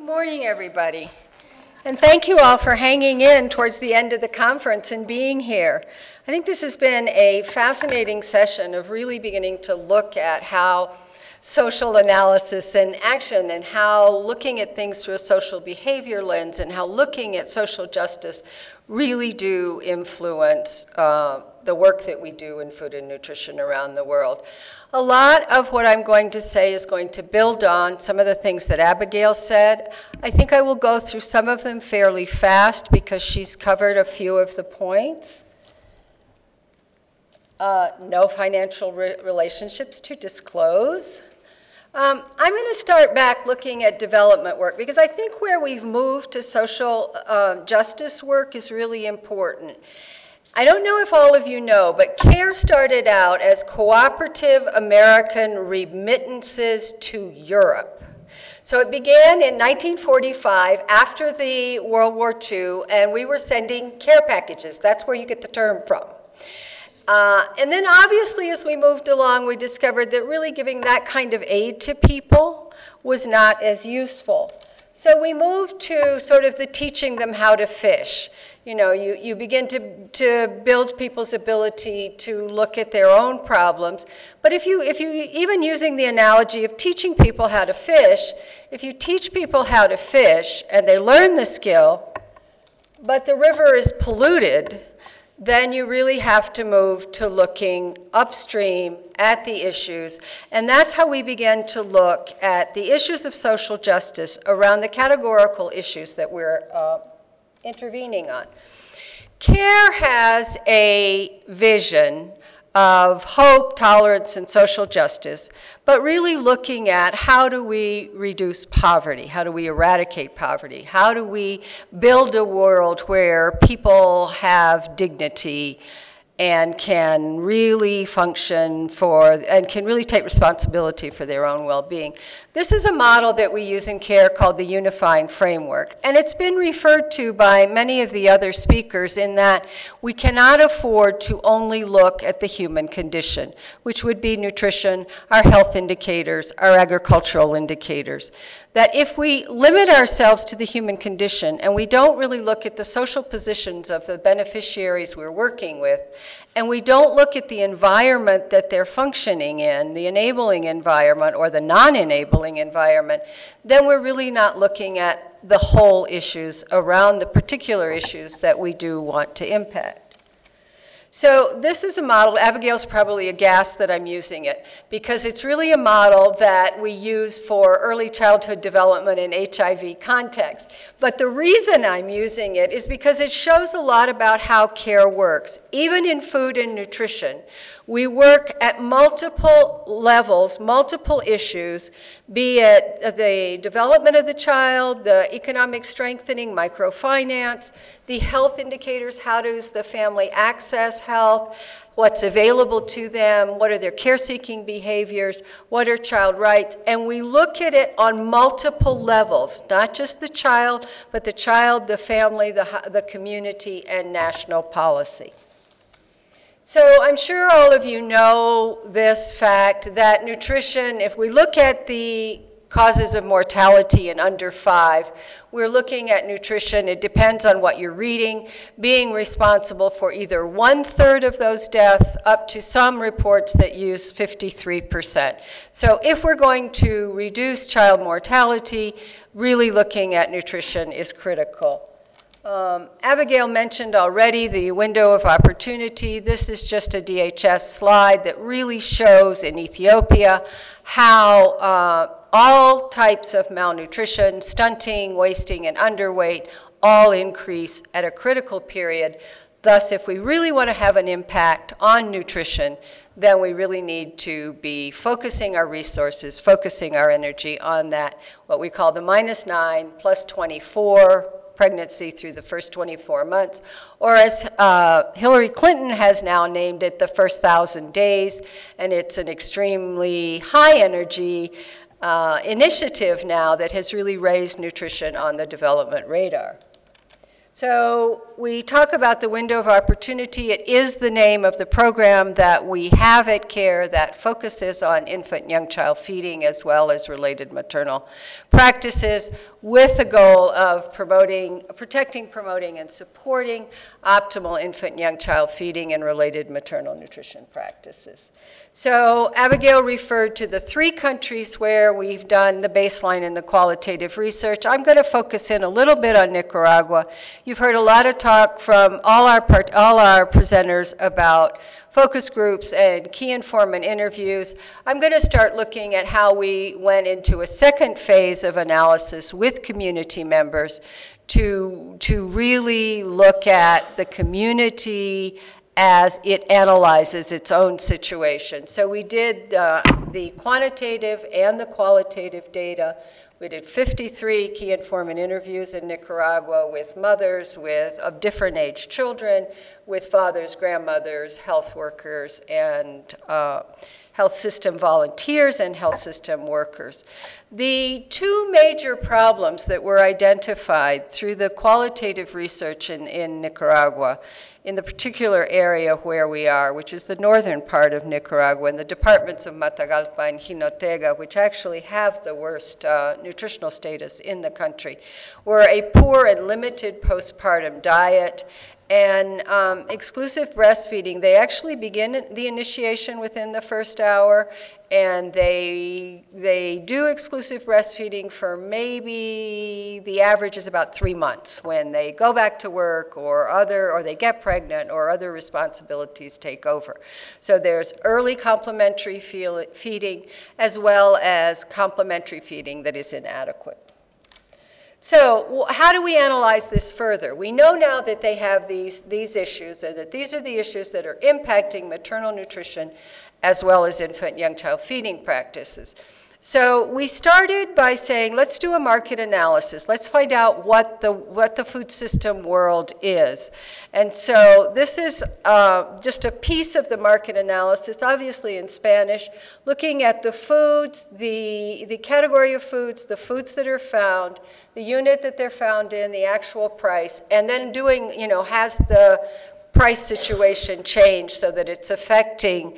Good morning, everybody. And thank you all for hanging in towards the end of the conference and being here. I think this has been a fascinating session of really beginning to look at how social analysis and action and how looking at things through a social behavior lens and how looking at social justice really do influence the work that we do in food and nutrition around the world. A lot of what I'm going to say is going to build on some of the things that Abigail said. I think I will go through some of them fairly fast because she's covered a few of the points. No financial relationships to disclose. I'm going to start back looking at development work because I think where we've moved to social justice work is really important. I don't know if all of you know, but CARE started out as Cooperative American Remittances to Europe. So it began in 1945 after the World War II, and we were sending care packages. That's where you get the term from. And then obviously as we moved along, we discovered that really giving that kind of aid to people was not as useful. So we moved to sort of the teaching them how to fish. You know, you begin to build people's ability to look at their own problems. But if you even using the analogy of teaching people how to fish, if you teach people how to fish and they learn the skill, but the river is polluted, then you really have to move to looking upstream at the issues. And that's how we began to look at the issues of social justice around the categorical issues that we're intervening on. CARE has a vision of hope, tolerance, and social justice, but really looking at how do we reduce poverty? How do we eradicate poverty? How do we build a world where people have dignity and can really function and can really take responsibility for their own well-being? This is a model that we use in CARE called the Unifying Framework, and it's been referred to by many of the other speakers in that we cannot afford to only look at the human condition, which would be nutrition, our health indicators, our agricultural indicators. That if we limit ourselves to the human condition and we don't really look at the social positions of the beneficiaries we're working with, and we don't look at the environment that they're functioning in, the enabling environment or the non-enabling environment, then we're really not looking at the whole issues around the particular issues that we do want to impact. So this is a model, Abigail's probably aghast that I'm using it, because it's really a model that we use for early childhood development in HIV context. But the reason I'm using it is because it shows a lot about how CARE works. Even in food and nutrition, we work at multiple levels, multiple issues, be it the development of the child, the economic strengthening, microfinance, the health indicators, how does the family access health, what's available to them, what are their care-seeking behaviors, what are child rights, and we look at it on multiple levels, not just the child, but the child, the family, the community, and national policy. So I'm sure all of you know this fact that nutrition, if we look at the causes of mortality in under 5, we're looking at nutrition, it depends on what you're reading, being responsible for either 1/3 of those deaths up to some reports that use 53%. So if we're going to reduce child mortality, really looking at nutrition is critical. Abigail mentioned already the window of opportunity. This is just a DHS slide that really shows in Ethiopia how all types of malnutrition, stunting, wasting, and underweight all increase at a critical period. Thus, if we really want to have an impact on nutrition, then we really need to be focusing our resources, focusing our energy on that, what we call the -9 + 24 pregnancy through the first 24 months, or as Hillary Clinton has now named it, the first 1,000 days, and it's an extremely high energy initiative now that has really raised nutrition on the development radar. So we talk about the window of opportunity. It is the name of the program that we have at CARE that focuses on infant and young child feeding as well as related maternal practices with the goal of protecting, promoting, and supporting optimal infant and young child feeding and related maternal nutrition practices. So Abigail referred to the 3 countries where we've done the baseline and the qualitative research. I'm going to focus in a little bit on Nicaragua. You've heard a lot of talk from all our presenters about focus groups and key informant interviews. I'm going to start looking at how we went into a second phase of analysis with community members to really look at the community as it analyzes its own situation. So we did the quantitative and the qualitative data. We did 53 key informant interviews in Nicaragua with mothers of different age children, with fathers, grandmothers, health workers, and health system volunteers and health system workers. The 2 major problems that were identified through the qualitative research in Nicaragua, in the particular area where we are, which is the northern part of Nicaragua, and the departments of Matagalpa and Jinotega, which actually have the worst nutritional status in the country, were a poor and limited postpartum diet and exclusive breastfeeding. They actually begin the initiation within the first hour, and they do exclusive breastfeeding for maybe, the average is about 3 months when they go back to work or they get pregnant or other responsibilities take over. So there's early complementary feeding as well as complementary feeding that is inadequate. So how do we analyze this further? We know now that they have these issues and that these are the issues that are impacting maternal nutrition as well as infant and young child feeding practices. So we started by saying, let's do a market analysis. Let's find out what the food system world is. And so this is just a piece of the market analysis, obviously in Spanish, looking at the foods, the category of foods, the foods that are found, the unit that they're found in, the actual price, and then doing, has the price situation changed so that it's affecting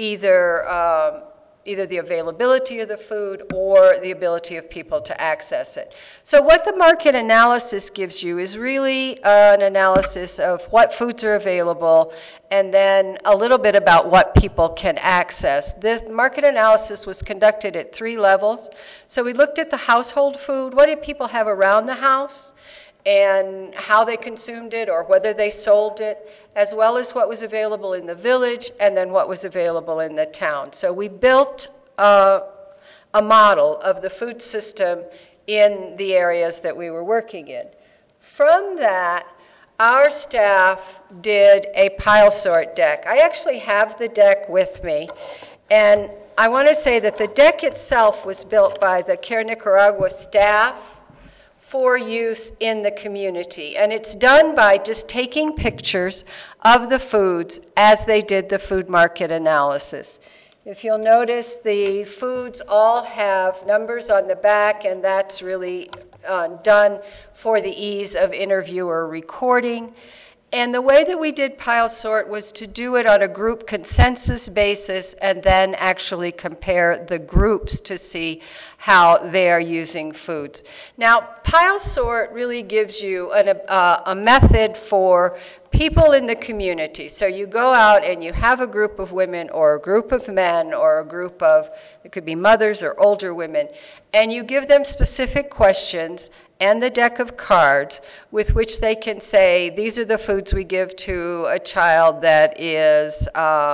either the availability of the food or the ability of people to access it. So what the market analysis gives you is really an analysis of what foods are available and then a little bit about what people can access. This market analysis was conducted at 3 levels. So we looked at the household food. What did people have around the house? And how they consumed it or whether they sold it, as well as what was available in the village and then what was available in the town. So we built a model of the food system in the areas that we were working in. From that, our staff did a pile sort deck. I actually have the deck with me, and I want to say that the deck itself was built by the CARE Nicaragua staff for use in the community. And it's done by just taking pictures of the foods as they did the food market analysis. If you'll notice, the foods all have numbers on the back, and that's really done for the ease of interviewer recording. And the way that we did pile sort was to do it on a group consensus basis and then actually compare the groups to see how they're using foods. Now, pile sort really gives you a method for people in the community. So you go out and you have a group of women or a group of men or a group of, it could be mothers or older women, and you give them specific questions and the deck of cards with which they can say, these are the foods we give to a child that is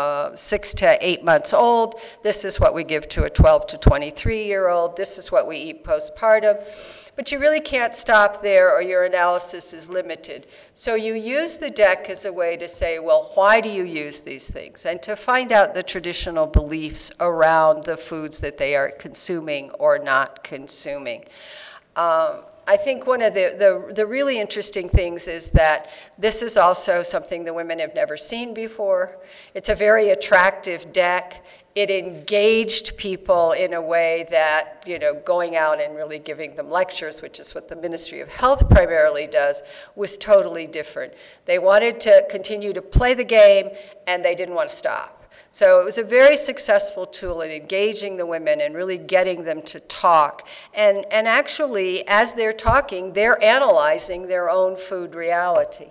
6 to 8 months old. This is what we give to a 12 to 23-year-old. This is what we eat postpartum. But you really can't stop there or your analysis is limited. So you use the deck as a way to say, well, why do you use these things? And to find out the traditional beliefs around the foods that they are consuming or not consuming. I think one of the really interesting things is that this is also something the women have never seen before. It's a very attractive deck. It engaged people in a way that, you know, going out and really giving them lectures, which is what the Ministry of Health primarily does, was totally different. They wanted to continue to play the game, and they didn't want to stop. So it was a very successful tool in engaging the women and really getting them to talk. And actually, as they're talking, they're analyzing their own food reality.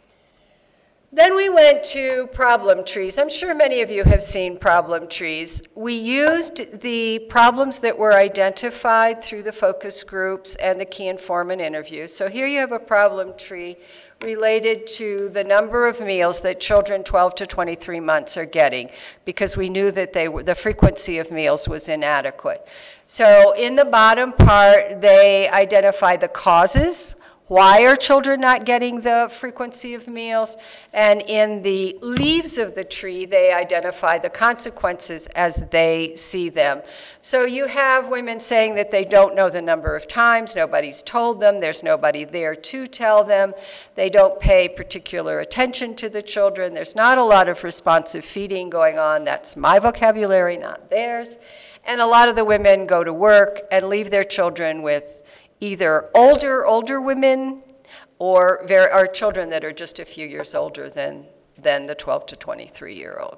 Then we went to problem trees. I'm sure many of you have seen problem trees. We used the problems that were identified through the focus groups and the key informant interviews. So here you have a problem tree related to the number of meals that children 12 to 23 months are getting, because we knew that the frequency of meals was inadequate. So in the bottom part, they identify the causes. Why are children not getting the frequency of meals? And in the leaves of the tree, they identify the consequences as they see them. So you have women saying that they don't know the number of times, nobody's told them, there's nobody there to tell them, they don't pay particular attention to the children, there's not a lot of responsive feeding going on, that's my vocabulary, not theirs. And a lot of the women go to work and leave their children with either older women or children that are just a few years older than the 12 to 23-year-old.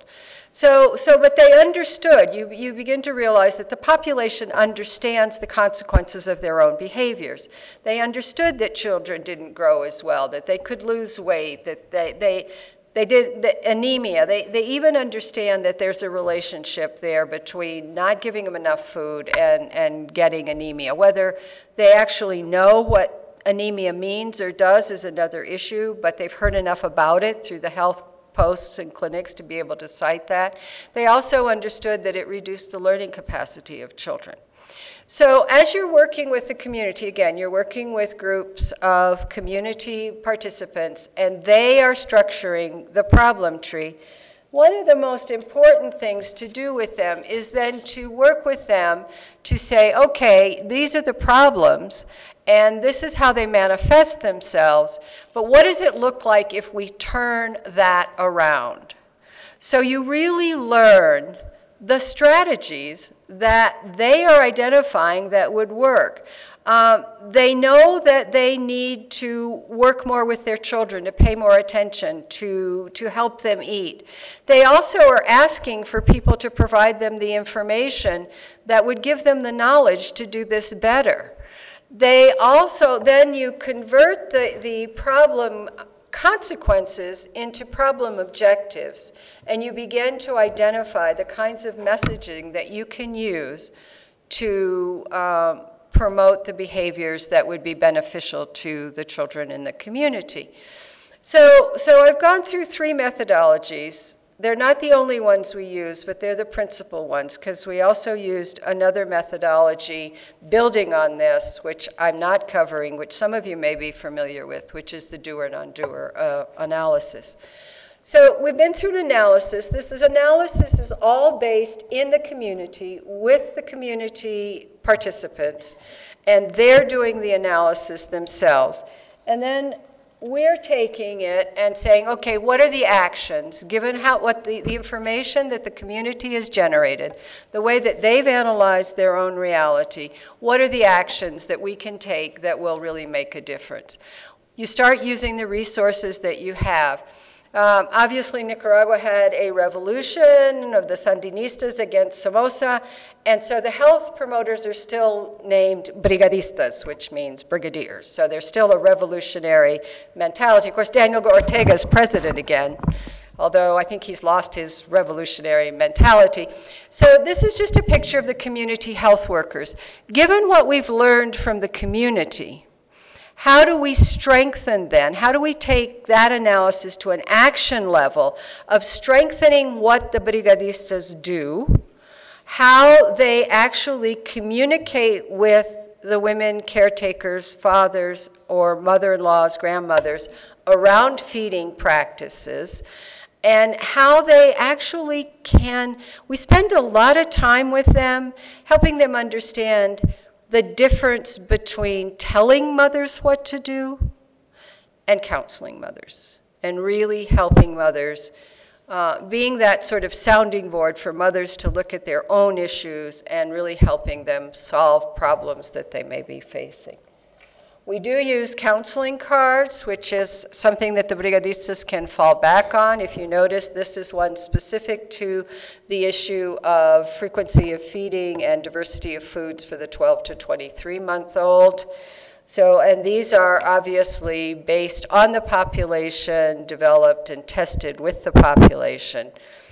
But they understood. You begin to realize that the population understands the consequences of their own behaviors. They understood that children didn't grow as well, that they could lose weight, that they did the anemia. They even understand that there's a relationship there between not giving them enough food and getting anemia. Whether they actually know what anemia means or does is another issue, but they've heard enough about it through the health posts and clinics to be able to cite that. They also understood that it reduced the learning capacity of children. So as you're working with the community, again, you're working with groups of community participants, and they are structuring the problem tree. One of the most important things to do with them is then to work with them to say, okay, these are the problems, and this is how they manifest themselves, but what does it look like if we turn that around? So you really learn the strategies that they are identifying that would work. They know that they need to work more with their children, to pay more attention, to help them eat. They also are asking for people to provide them the information that would give them the knowledge to do this better. They also, then you convert the problem consequences into problem objectives, and you begin to identify the kinds of messaging that you can use to promote the behaviors that would be beneficial to the children in the community. So I've gone through 3 methodologies. They're not the only ones we use, but they're the principal ones, because we also used another methodology building on this, which I'm not covering, which some of you may be familiar with, which is the doer non-doer analysis. So we've been through an analysis. This analysis is all based in the community with the community participants, and they're doing the analysis themselves. And then we're taking it and saying, okay, what are the actions, given what the information that the community has generated, the way that they've analyzed their own reality, what are the actions that we can take that will really make a difference? You start using the resources that you have. Obviously, Nicaragua had a revolution of the Sandinistas against Somoza, and so the health promoters are still named brigadistas, which means brigadiers. So there's still a revolutionary mentality. Of course, Daniel Ortega is president again, although I think he's lost his revolutionary mentality. So this is just a picture of the community health workers. Given what we've learned from the community, how do we strengthen then? How do we take that analysis to an action level of strengthening what the brigadistas do, how they actually communicate with the women caretakers, fathers, or mother-in-laws, grandmothers around feeding practices, and how they actually can, we spend a lot of time with them, helping them understand the difference between telling mothers what to do and counseling mothers, and really helping mothers, being that sort of sounding board for mothers to look at their own issues and really helping them solve problems that they may be facing. We do use counseling cards, which is something that the brigadistas can fall back on. If you notice, this is one specific to the issue of frequency of feeding and diversity of foods for the 12 to 23-month-old. So, and these are obviously based on the population, developed and tested with the population.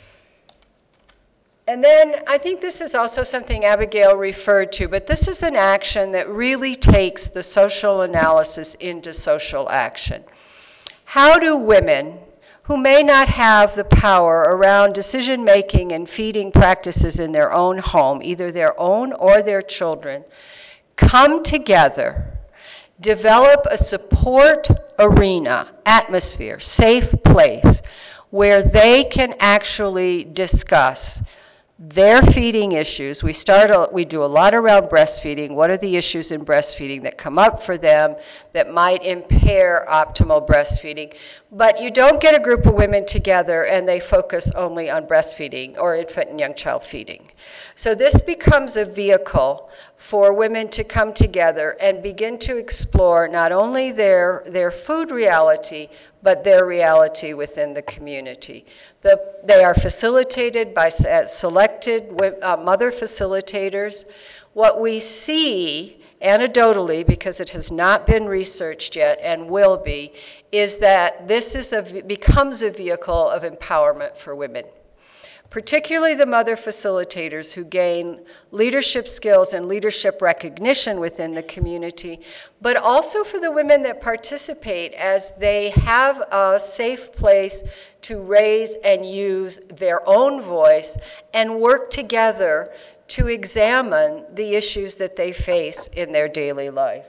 And then I think this is also something Abigail referred to, but this is an action that really takes the social analysis into social action. How do women who may not have the power around decision-making and feeding practices in their own home, either their own or their children, come together, develop a support arena, atmosphere, safe place, where they can actually discuss their feeding issues? We do a lot around breastfeeding. What are the issues in breastfeeding that come up for them that might impair optimal breastfeeding? But you don't get a group of women together and they focus only on breastfeeding or infant and young child feeding. So this becomes a vehicle for women to come together and begin to explore not only their food reality, but their reality within the community. They are facilitated by selected mother facilitators. What we see anecdotally, because it has not been researched yet and will be, is that this becomes a vehicle of empowerment for women, particularly the mother facilitators who gain leadership skills and leadership recognition within the community, but also for the women that participate as they have a safe place to raise and use their own voice and work together to examine the issues that they face in their daily life.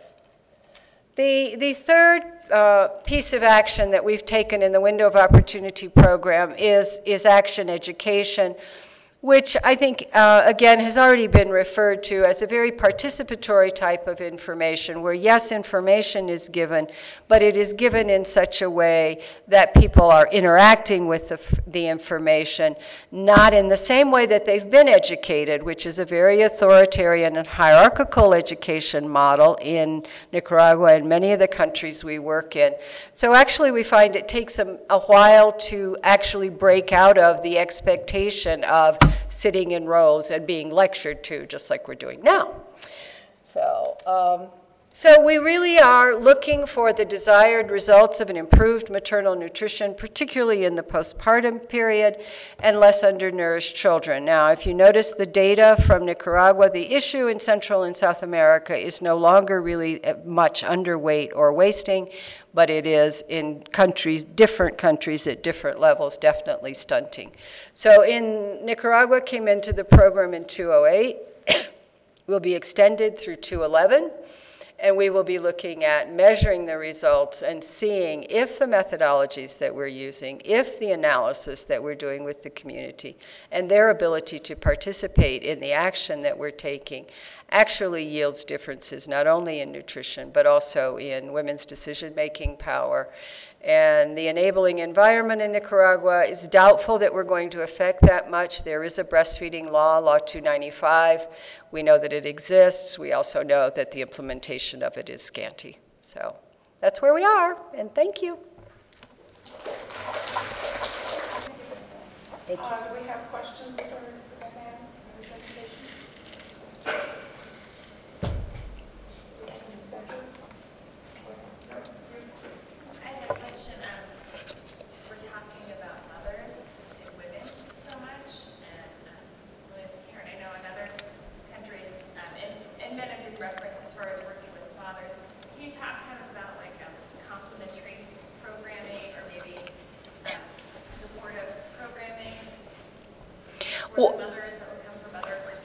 The third piece of action that we've taken in the Window of Opportunity program is action education, which I think, again, has already been referred to as a very participatory type of information, where yes, information is given, but it is given in such a way that people are interacting with the information, not in the same way that they've been educated, which is a very authoritarian and hierarchical education model in Nicaragua and many of the countries we work in. So actually we find it takes a while to actually break out of the expectation of sitting in rows and being lectured to, just like we're doing now. So we really are looking for the desired results of an improved maternal nutrition, particularly in the postpartum period, and less undernourished children. Now, if you notice the data from Nicaragua, the issue in Central and South America is no longer really much underweight or wasting, but it is in countries, different countries at different levels, definitely stunting. So in Nicaragua, came into the program in 2008, will be extended through 2011. And we will be looking at measuring the results and seeing if the methodologies that we're using, if the analysis that we're doing with the community, and their ability to participate in the action that we're taking actually yields differences, not only in nutrition, but also in women's decision-making power. And the enabling environment in Nicaragua is doubtful that we're going to affect that much. There is a breastfeeding law, Law 295. We know that it exists. We also know that the implementation of it is scanty. So that's where we are, and thank you. Thank you. Do we have questions for Diane in the presentation? I have a question. We're talking about mothers and women so much, and with Karen, I know in other countries, and men have been referenced as far as working with fathers. Can you talk kind of about like complementary programming or maybe supportive programming for the mothers that would come from men or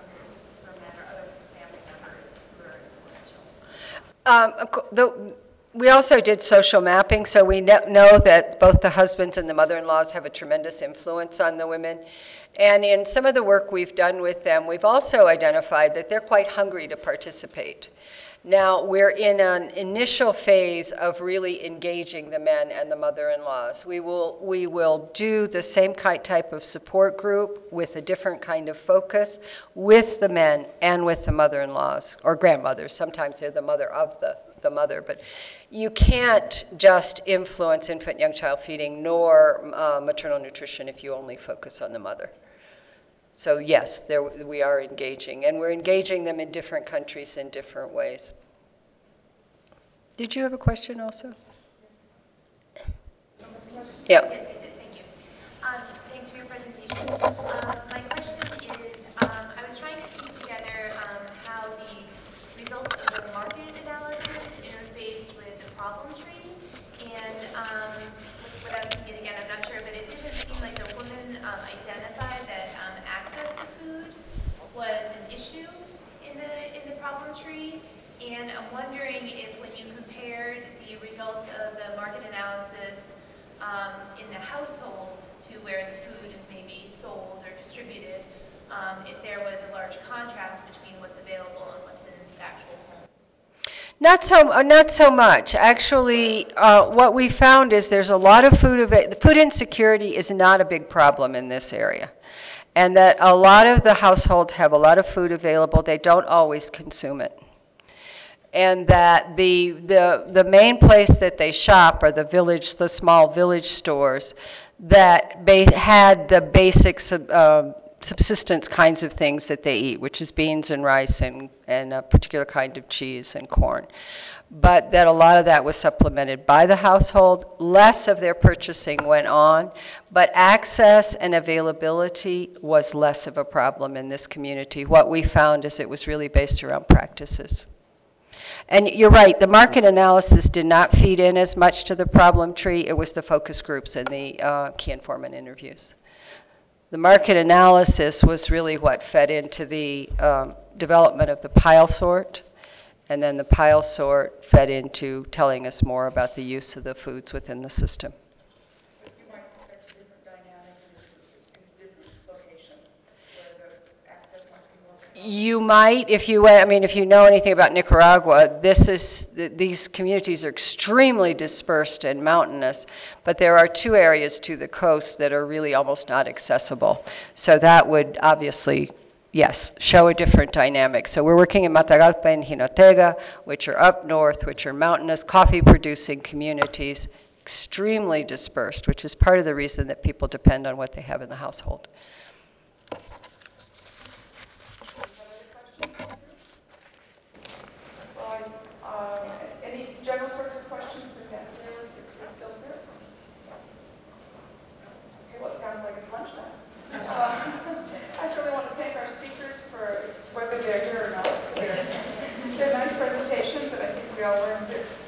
other family members who are influential? We also did social mapping, so we know that both the husbands and the mother-in-laws have a tremendous influence on the women. And in some of the work we've done with them, we've also identified that they're quite hungry to participate. Now, we're in an initial phase of really engaging the men and the mother-in-laws. We will do the same type of support group with a different kind of focus with the men and with the mother-in-laws or grandmothers. Sometimes they're the mother of the mother, but you can't just influence infant and young child feeding nor maternal nutrition if you only focus on the mother. So yes, we are engaging, and we're engaging them in different countries in different ways. Did you have a question also? Yeah. Yes, I did. Thank you. Thanks for your presentation. My question is, I was trying to piece together how the results of the market analysis interface with the problem tree. And what I was thinking, again, I'm not sure, but it didn't seem like the woman identified that access to food was an issue in the problem tree. And I'm wondering if when you compared the results of the market analysis in the household to where the food is maybe sold or distributed, if there was a large contrast between what's available and what's in the actual homes. Not so much. Actually, what we found is there's a lot of food insecurity is not a big problem in this area. And that a lot of the households have a lot of food available, they don't always consume it. And that the main place that they shop are the small village stores that had the basic subsistence kinds of things that they eat, which is beans and rice and a particular kind of cheese and corn. But that a lot of that was supplemented by the household. Less of their purchasing went on, but access and availability was less of a problem in this community. What we found is it was really based around practices. And you're right, the market analysis did not feed in as much to the problem tree. It was the focus groups and the key informant interviews. The market analysis was really what fed into the development of the pile sort, and then the pile sort fed into telling us more about the use of the foods within the system. But you might expect a different dynamic in different locations where the access might be more. You might, if you know anything about Nicaragua, these communities are extremely dispersed and mountainous, but there are 2 areas to the coast that are really almost not accessible. So that would obviously, yes, show a different dynamic. So we're working in Matagalpa and Jinotega, which are up north, which are mountainous, coffee-producing communities, extremely dispersed, which is part of the reason that people depend on what they have in the household. Any general sorts of questions? Again, is still here? Okay, well, it sounds like it's lunchtime. I certainly want to thank our speakers for whether they're here or not. They're nice presentations, and I think we all learned